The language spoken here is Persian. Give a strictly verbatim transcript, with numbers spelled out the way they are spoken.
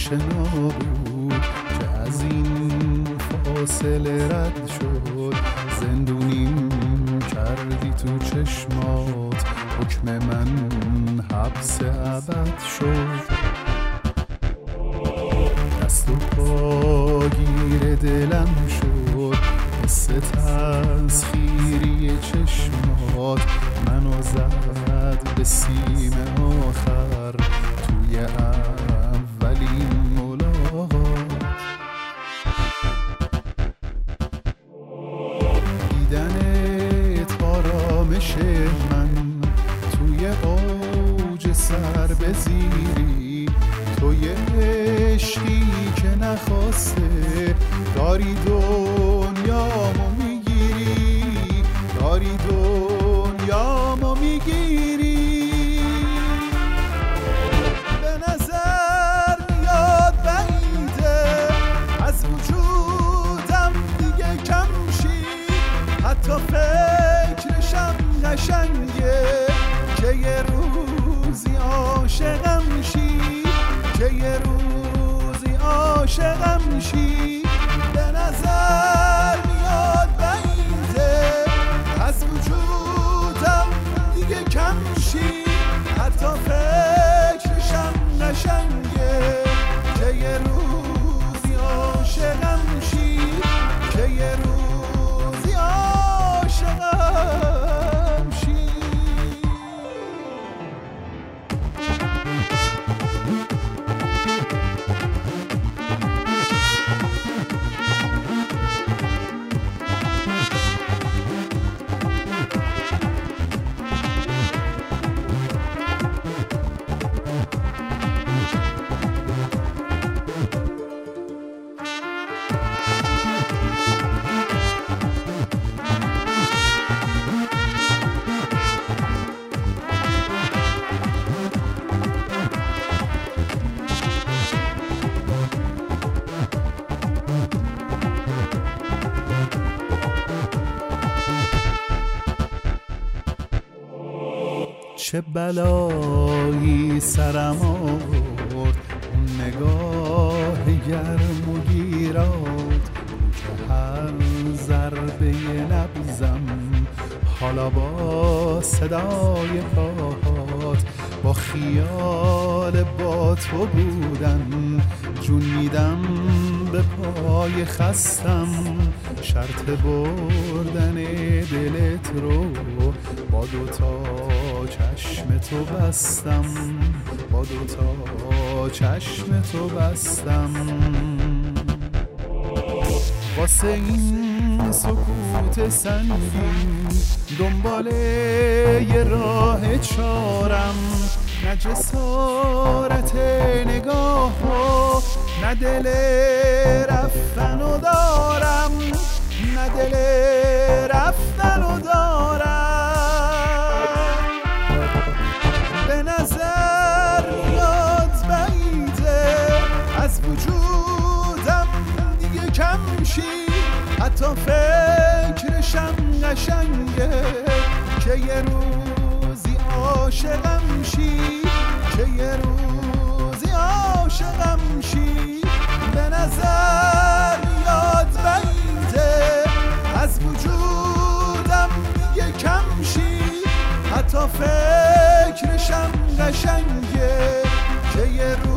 آشنا بود که از این فاصله رد شد. زندونیم کردی تو چشمات، حکم من حبس ابد شد. دست و پاگیر دلم شد، حس تسخیری چشمات منو زد به سیم آخر توی اولین ملاقات. دیدنت آرامش من توی اوج سر بزیری، توی عشقی که نخواسته داری دنیامو میگیری، داری دنیامو میگیری. به نظر میاد بعیده از وجودم دیگه کم شی، حتی فکرشم قشنگه که یه روزی عاشقم شی، که یه روزی عاشقم شی. به نظر میاد بعیده از وجودم دیگه کم شی، حتی فکرشم قشنگه که یه روزی عاشقم شی، که یه روزی عاشقم شی. چه بلایی سرم آورد اون نگاه گرم و گیرات، که هر ضربه نبضم حالا با صدای پاهات، با خیال با تو بودن جون میدم به پای خستم. شرط بردن دلت رو با دوتا چشم تو بستم، با دوتا چشم تو بستم. واسه این سکوت سنگین دنبال یه راه چارم، نه جسارت نگاه ها، نه دل رفتن و دارم، نه دل رفتن و دارم. به نظر میاد بعیده از وجودم دیگه کم شی، حتی فکرشم قشنگه که یه روزی عاشقم شی، که یه روزی عاشقم شی. به نظر میاد بعیده از وجودم دیگه کم شی، حتی فکرشم قشنگه که یه روزی